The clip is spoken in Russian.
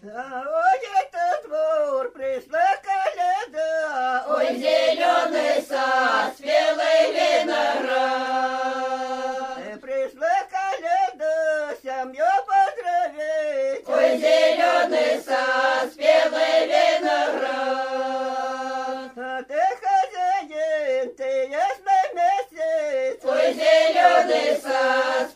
Ой, это двор, пришла коляда, Ой, зеленый сад, спелый виноград. Пришла коляда, семью поздравить. Ой, зеленый сад, спелый виноград. А ты хозяин, ты ясный месяц. Ой, зеленый сад,